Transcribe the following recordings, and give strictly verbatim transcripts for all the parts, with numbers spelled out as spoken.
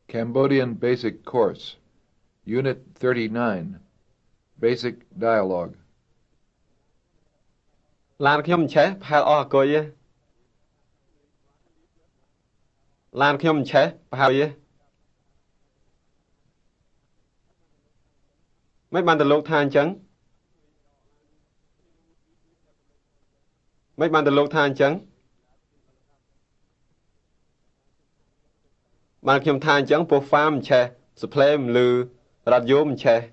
Cambodian Basic Course, Unit thirty-nine, Basic Dialogue. ឡានខ្ញុំមិនឆេះផែលអស់អគុយទេឡានខ្ញុំមិនឆេះប្រហែលទេមិនបានទៅលោកថាអញ្ចឹងមិនបានទៅលោកថាអញ្ចឹងបានខ្ញុំថាអញ្ចឹងពោះហ្វាមិនឆេះសផ្លេមិនលឺរ៉ាឌីយ៉ូមិនឆេះ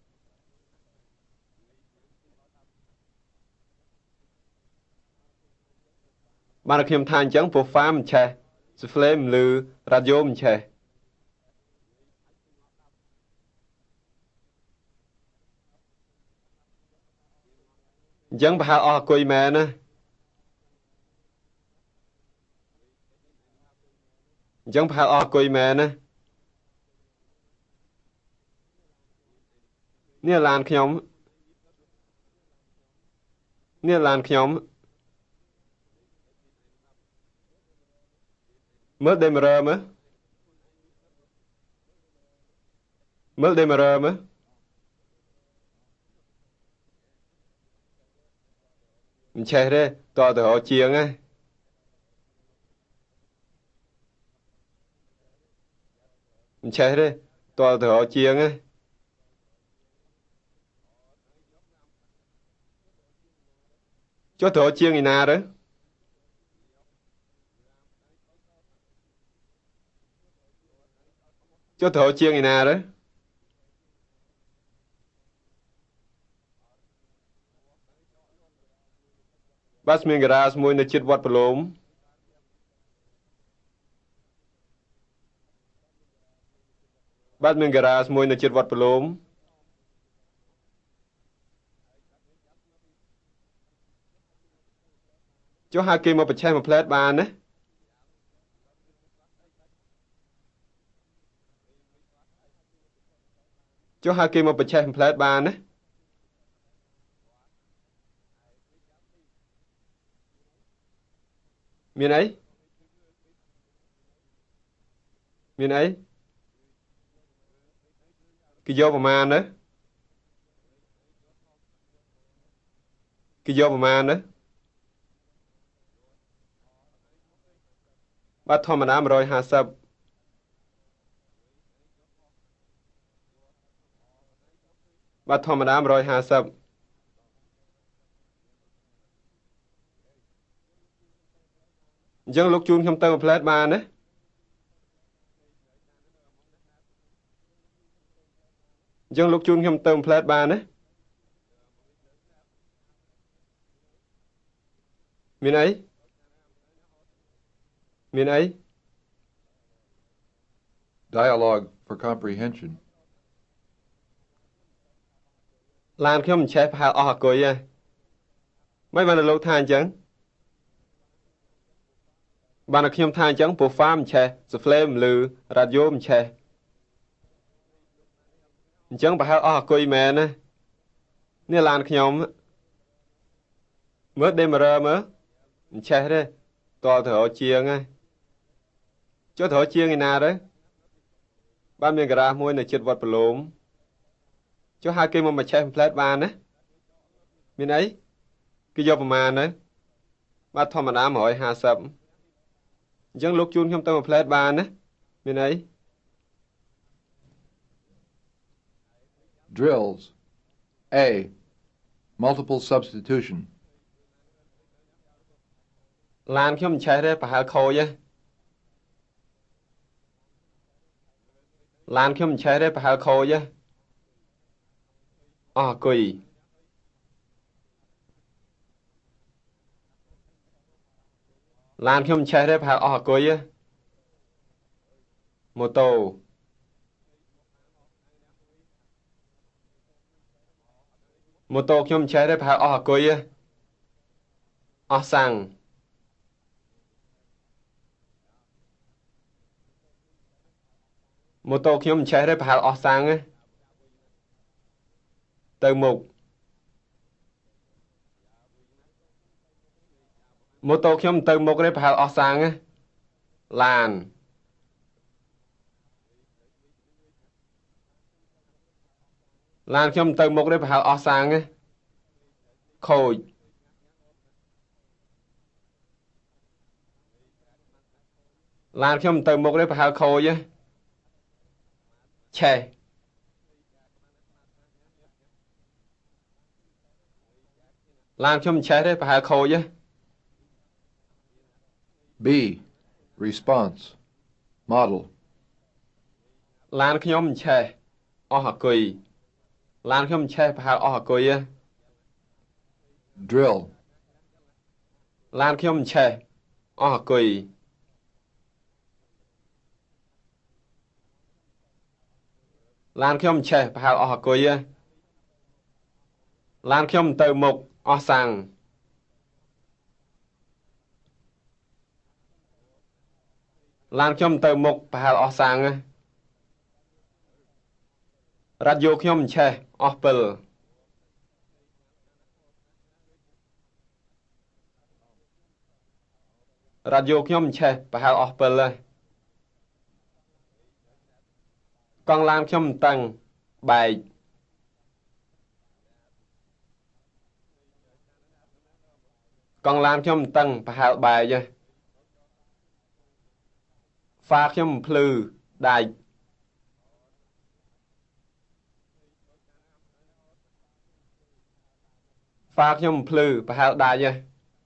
បានខ្ញុំថាអញ្ចឹងពោះហ្វាមិនឆេះសផ្លេមិនលឺរ៉ាឌីយ៉ូមិនឆេះអញ្ចឹងប្រហែលអស់អគុយមែនណាអញ្ចឹងប្រហែលអស់អគុយមែនណានេះឡានខ្ញុំនេះឡានខ្ញុំមើលដេមរ៉ឺមើលមើលដេមរ៉ឺមើលមិនឆេះទេតើទៅរកជាងហ៎មិនឆេះទេតើទៅរកជាងហ៎ចុះទៅរកជាងឯណាទៅចុះទៅរកជាងឯណាទៅបាទមានការ៉ាសមួយនៅជិតវត្តប្រឡូមបាទមានការ៉ាសមួយនៅជិតវត្តប្រឡូមចុះហៅគេមកបញ្ឆេះមួយផ្លែតបានណាចុះហៅគេមកបញ្ឆេះមួយផ្លែតបានណាមានអីមានអីគេយកប្រមាណណាគេយកប្រមាណណាបាទធម្មតាmột trăm hai mươiបាទធម្មតាmột trăm hai mươiអញ្ចឹងលោកជូនខ្ញុំទៅមួយផ្លែតបានណាអញ្ចឹងលោកជូនខ្ញុំទៅមួយផ្លែតបានណាមានអីមានអី Dialogue for Comprehension. ឡានខ្ញុំមិនឆេះប្រហែលអស់អគុយទេមិនបានលោកថាអញ្ចឹងបានខ្ញុំថាអញ្ចឹងពោះហ្វាមិនឆេះសផ្លេមិនលឺរ៉ាឌីយ៉ូមិនឆេះអញ្ចឹងប្រហែលអស់អគុយមែនណានេះឡានខ្ញុំមើលដេមរ៉ឺមើលមិនឆេះទេតើទៅរកជាងហ៎ចុះទៅរកជាងឯណាទៅបានមានការ៉ាសមួយនៅជិតវត្តប្រឡូមចុះហៅគេមកមកឆេះផ្លែតបានណាមានអីគេយកប្រមាណទៅបាទធម្មតាmột trăm hai mươiអញ្ចឹងលោកជូនខ្ញុំទៅមួយផ្លែតបានណាមានអី Drills. A. Multiple substitution. ឡានខ្ញុំមិនឆេះទេប្រហែលខូចទេឡានខ្ញុំមិនឆេះទេប្រហែលខូចទេអស់អគុយឡានខ្ញុំមិនឆេះទេប្រហែលអស់អគុយទេម៉ូតូម៉ូតូខ្ញុំមិនឆេះទេប្រហែលអស់អគុយទេអស់សាំងម៉ូតូខ្ញុំមិនឆេះទេប្រហែលអស់សាំងទេទៅមុខម៉ូតូខ្ញុំទៅមុខទេប្រហែលអស់សាំងទេឡានឡានខ្ញុំទៅមុខនេះប្រហែលអស់សាំងខូចឡានខ្ញុំទៅមុខនេះប្រហែលខូចឆេះឡានខ្ញុំឆេះទេប្រហែលខូច B. Response. Model. ឡានខ្ញុំឆេះអស់អគុយឡានខ្ញុំឆេះប្រហែលអស់អគុយ Drill. ឡានខ្ញុំឆេះអស់អគុយឡានខ្ញុំឆេះប្រហែលអស់អគុយឡានខ្ញុំទៅមុខអស់សាំងឡានខ្ញុំទៅមុខប្រហែលអស់សាំងរ៉ាឌីយ៉ូខ្ញុំឆេះអស់ពិលរ៉ាឌីយ៉ូខ្ញុំឆេះប្រហែលអស់ពិលកង់ឡានខ្ញុំតឹងបែកកង់ឡានខ្ញុំតឹងប្រហែលបែកហ្វាខ្ញុំភ្លឺដាច់ហ្វាខ្ញុំភ្លឺប្រហែលដាច់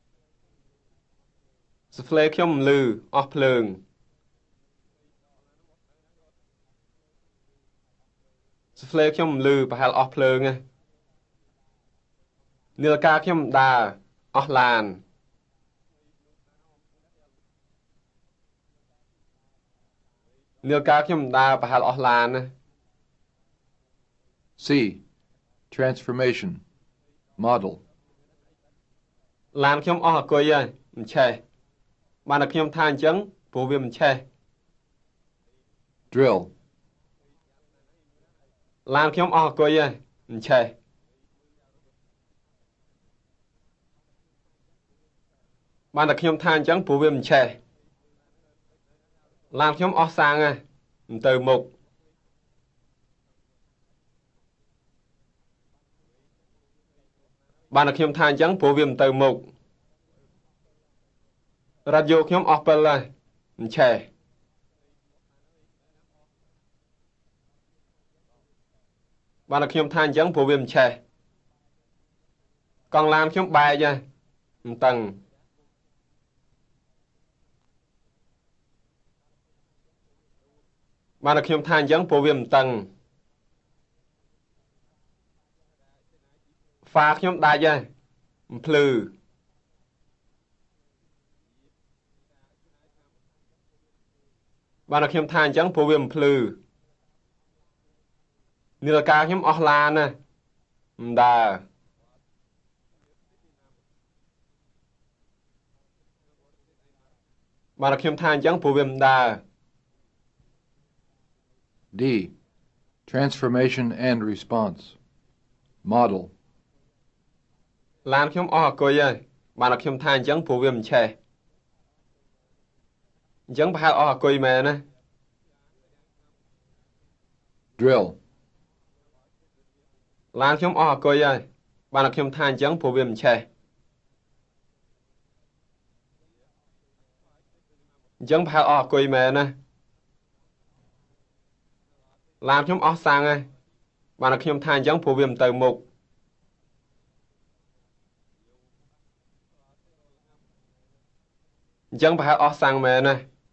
ស្ហ្វ្លេខ្ញុំលឺអស់ភ្លើងស្ហ្វ្លេខ្ញុំលឺប្រហែលអស់ភ្លើងនាឡិកាខ្ញុំដើរអស់ឡាននាឡិកាខ្ញុំដើរប្រហែលអស់ឡាន C. Transformation. Model. ឡានខ្ញុំអស់អគុយហើយមិនឆេះបានតែខ្ញុំថាអញ្ចឹងព្រោះវាមិនឆេះ Drill. ឡានខ្ញុំអស់អគុយហើយមិនឆេះបានតែខ្ញុំថាអញ្ចឹងព្រោះវាមិនឆេះឡានខ្ញុំអស់សាំងហើយមិនទៅមុខបានតែខ្ញុំថាអញ្ចឹងព្រោះវាមិនទៅមុខរ៉ាឌីយ៉ូខ្ញុំអស់ពិលហើយមិនឆេះបានតែខ្ញុំថាអញ្ចឹងព្រោះវាមិនឆេះកង់ឡានខ្ញុំបែកហើយមិនតឹងបានតែខ្ញុំថាអញ្ចឹងព្រោះវាមិនតឹងហ្វាខ្ញុំដាច់ហើយមិនភ្លឺបានតែខ្ញុំថាអញ្ចឹងព្រោះវាមិនភ្លឺនាឡិកាខ្ញុំអស់ឡានណាមិនដើរបានតែខ្ញុំថាអញ្ចឹងព្រោះវាមិនដើរ D. Transformation and response. Model. ឡានខ្ញុំអស់អគុយហើយបានតែខ្ញុំថាអញ្ចឹងព្រោះវាមិនឆេះអញ្ចឹងប្រហែលអស់អគុយមែនណា Drill. ឡានខ្ញុំអស់អគុយហើយបានតែខ្ញុំថាអញ្ចឹងព្រោះវាមិនឆេះអញ្ចឹងប្រហែលអស់អគុយមែនណាឡានខ្ញុំអស់សាំងហើយបានតែខ្ញុំថាអញ្ចឹងព្រោះវាមិនទៅមុខអញ្ចឹងប្រហែលអស់សាំងមែនណា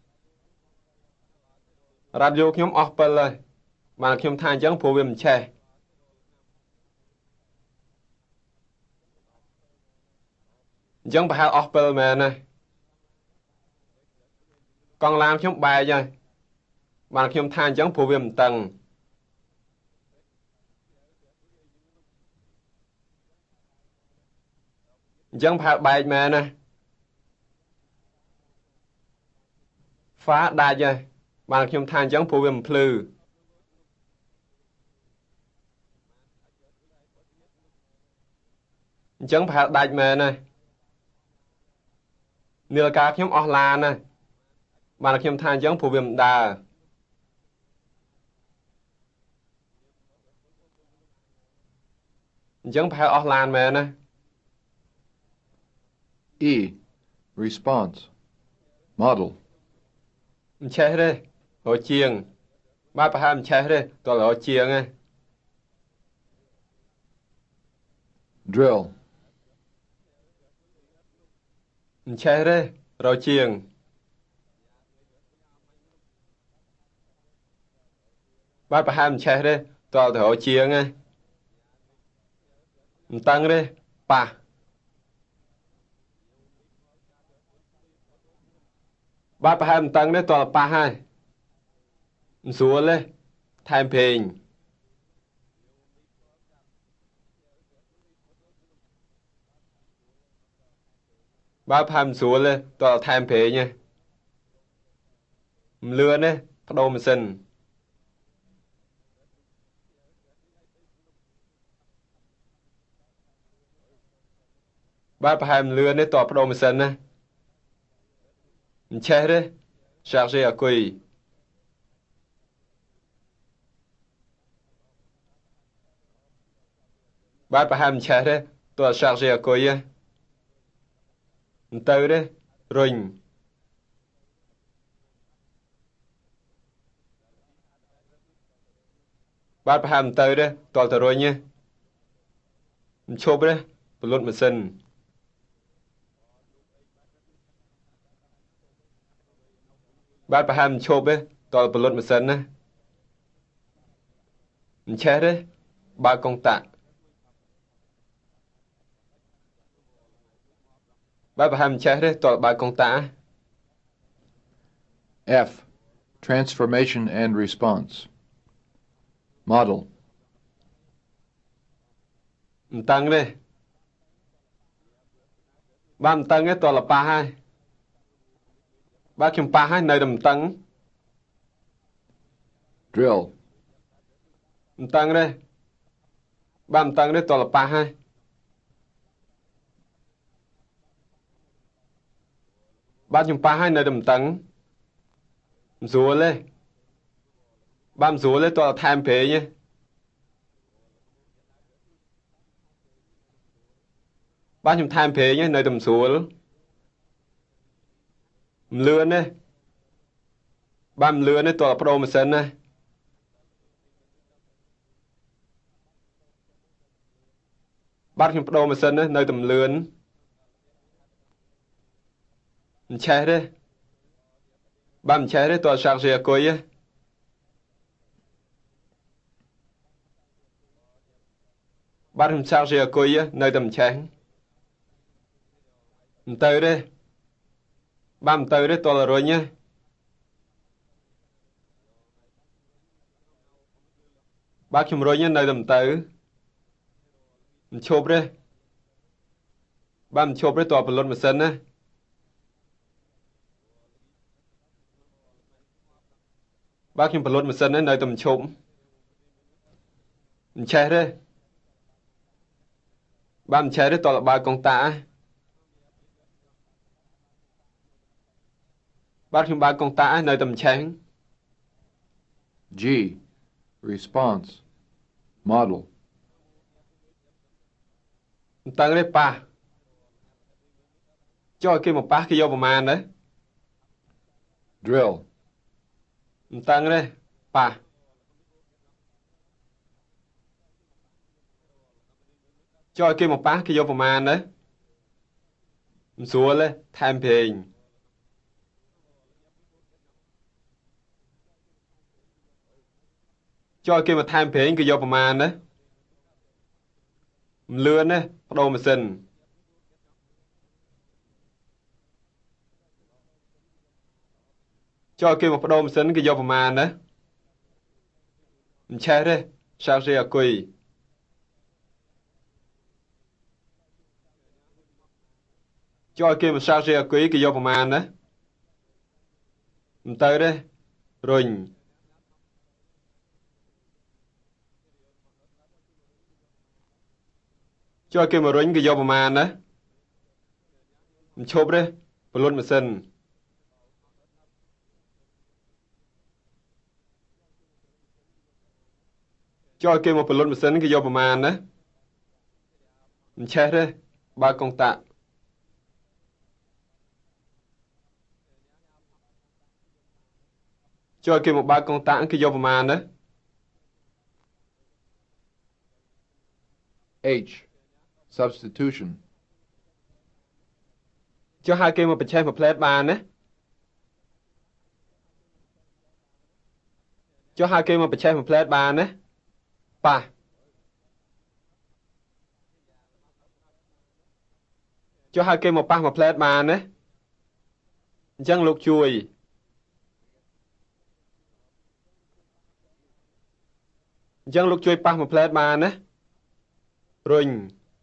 រ៉ាឌីយ៉ូខ្ញុំអស់ពិលហើយបានតែខ្ញុំថាអញ្ចឹងព្រោះវាមិនឆេះអញ្ចឹងប្រហែលអស់ពិលមែនណាកង់ឡានខ្ញុំបែកហើយបានខ្ញុំថាអញ្ចឹងព្រោះវាមិនតឹងអញ្ចឹងប្រហែលបែកមែនណាហ្វាដាច់ហើយបានខ្ញុំថាអញ្ចឹងព្រោះវាមិនភ្លឺអញ្ចឹងប្រហែលដាច់មែនណានាឡិកាខ្ញុំអស់ឡានណាបានខ្ញុំថាអញ្ចឹងព្រោះវាមិនដើរ chẳng phải ở lan mẹ nè E. Response. Model. Che đây họ chiêng ba bà ham che đây toàn là họ chiêng ấy Drill. Che đây rồi chiêng ba bà ham che đây toàn là họ chiêng ấy tăng đây ba ba bà ham tăng đấy toàn là ba hai xuống lên tham phình ba bà ham xuống lên toàn là tham phình nha lừa đấy bắt đầu mình xin ba bà ham lừa đấy toàn bắt đầu mình xin nè che đấy charger à quỳ ba bà ham che đấy toàn charger à quỳ á từ đấy rồi ba bà ham từ đấy toàn từ rồi nhé chụp đấy bật mình xin ba bà ham chụp đấy toàn bật mình xin nè che đấy ba công tạ ba bà ham che đấy toàn ba công tạ F. Transformation and response. Model. tăng đây ba tăng ấy toàn là ba hai ba kim ba hai nơi đầm tăng Drill. tăng đây ba tăng đấy toàn là ba hai ba kim ba hai nơi đầm tăng rùa lên ba rùa lên toàn là tham phế nhé ba kim tham phế nhé nơi đầm rùa lươn đấy ba lươn đấy toàn là pro mà sân này ba kim pro mà sân đấy nơi tầm lươn che đấy ba che đấy toàn sạc rìa coi á ba kim sạc rìa coi á nơi tầm chén tới đây ba tới đấy toàn là rồi nhé ba kim rồi nhé nơi tầm tới chụp đấy ba chụp đấy toàn là luôn mà sân á ba kim luôn mà sân á nơi tầm chụp che đấy ba che đấy toàn là ba con tạ ba kim ba con tạ nơi tầm chén G. Response. Model. tăng đấy ba cho kia một ba kia vô một màn đấy Drill. tăng đấy ba cho kia một ba kia vô một màn đấy xuống lên tham phình cho kia một tham phình kia vô một màn đấy lươn đấy bắt đầu mà xin cho kia một bắt đầu mà xin kia vô một màn đấy che đấy sao rìa quỳ cho kia một sao rìa quỳ kia vô một màn đấy tới đây rồi cho kia một rinh kia vô một màn đấy chụp đấy và luôn mà xin cho kia một phần luôn mà xin kia vô một màn đấy មិនឆេះទេបើកុងតាក់ចូលគេមកបើកកុងតាក់គេយកប្រមាណណា H. Substitution. ចុះហៅគេមកបញ្ឆេះមួយផ្លែតបានណាចុះហៅគេមកបញ្ឆេះមួយផ្លែតបានណាប៉ះចុះហៅគេមកប៉ះមួយផ្លែតបានណាអញ្ចឹងលោកជួយអញ្ចឹងលោកជួយប៉ះមួយផ្លែតបានណារុញ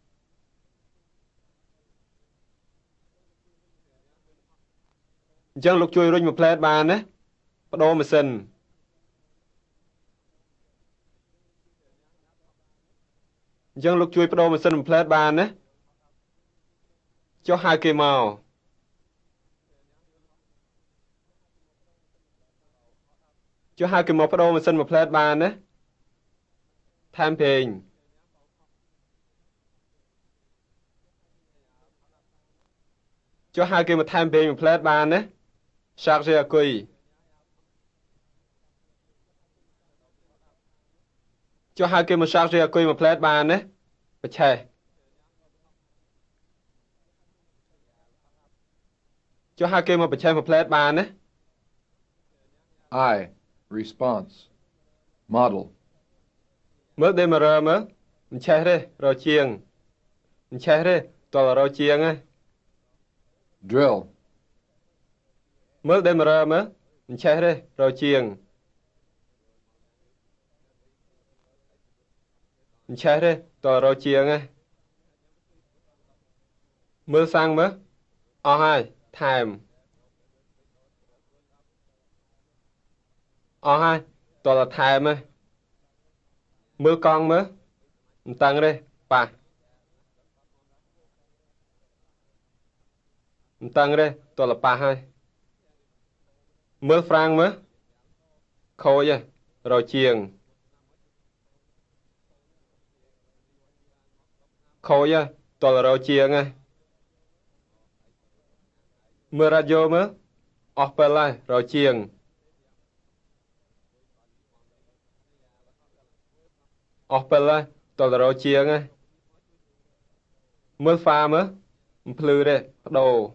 អញ្ចឹងលោកជួយរុញមួយផ្លែតបានណាបដូរម៉ាស៊ីនអញ្ចឹងលោកជួយបដូរម៉ាស៊ីនមួយផ្លែតបានណាចុះហៅគេមកចុះហៅគេមកបដូរម៉ាស៊ីនមួយផ្លែតបានណាថែមពេងចុះហៅគេមកថែមពេងមួយផ្លែតបានណា charger អគុយចុះហៅគេមក charger អគុយមួយផ្លែតបានណាបច្ឆេះចុះហៅគេមកបច្ឆេះមួយផ្លែតបានណា I. Response. Model. មើលដេម៉ារ៉ឺមើលមិនឆេះទេរកជាងមិនឆេះទេតលរកជាងហ៎ Drill. មើលដេម៉ារ៉ឺមើលមិនឆេះទេរកជាងមិនឆេះទេតលរកជាងហ៎មើលសាំងមើលអស់ហើយថែមអស់ហើយតលថែមហ៎មើលកង់មើលមិនតឹងទេប៉ះមិនតឹងទេតលប៉ះហើយមើលហ្វ្រាំងមើលខូចហ៎រកជាងខូចហ៎តលរកជាងហ៎មើលរ៉ាឌីយ៉ូមើលអស់ពេលហើយរកជាងអស់ពេលហើយតលរកជាងហ៎មើលហ្វាមើលមិនភ្លឺទេបដូរ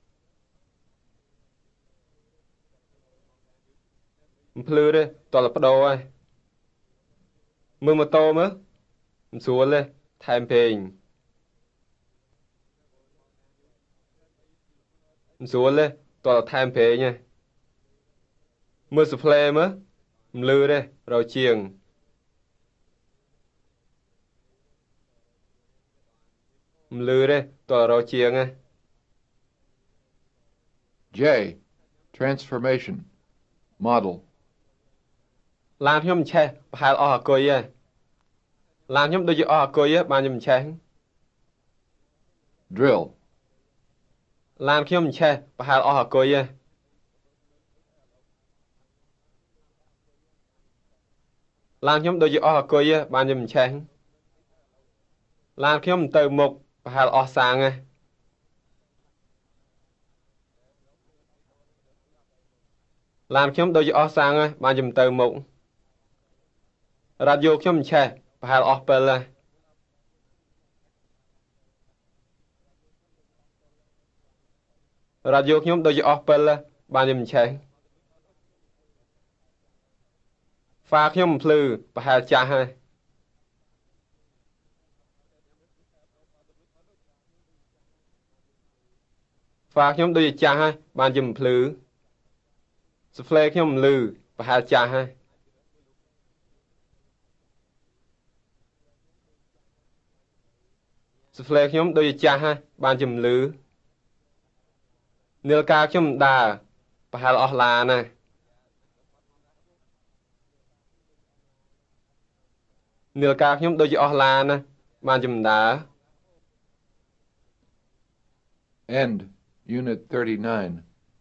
មិនភ្លឺទេតលបដូរហើយមើលម៉ូតូមើលមិនស្រួលទេថែមពេងមិនស្រួលទេតលថែមពេងហ៎មើលស៊ូហ្វ្លេមើលមិនលឺទេរកជាងមិនលឺទេតលរកជាងហ៎ J. Transformation. Model. ឡានខ្ញុំមិនឆេះប្រហែលអស់អគុយហ៎ឡានខ្ញុំដូចជាអស់អគុយហ៎បានខ្ញុំមិនឆេះ Drill. ឡានខ្ញុំមិនឆេះប្រហែលអស់អគុយហ៎ឡានខ្ញុំដូចជាអស់អគុយហ៎បានខ្ញុំមិនឆេះឡានខ្ញុំមិនទៅមុខប្រហែលអស់សាំងហ៎ឡានខ្ញុំដូចជាអស់សាំងហ៎បានខ្ញុំទៅមុខរ៉ាឌីយ៉ូខ្ញុំមិនឆេះប្រហែលអស់ពេលហ៎រ៉ាឌីយ៉ូខ្ញុំដូចជាអស់ពេលហ៎បានខ្ញុំមិនឆេះហ្វាខ្ញុំមិនភ្លឺប្រហែលចាស់ហើយហ្វាខ្ញុំដូចជាចាស់ហើយបានជាមិនភ្លឺស៊ូហ្វ្លេខ្ញុំមិនលឺប្រហែលចាស់ហើយស៊ូហ្វ្លេខ្ញុំដូចជាចាស់ហើយបានជាមិនលឺនាឡិកាខ្ញុំមិនដើរប្រហែលអស់ឡានណានាឡិកាខ្ញុំដូចជាអស់ឡានណាបានជាមិនដើរ End. Unit thirty-nine.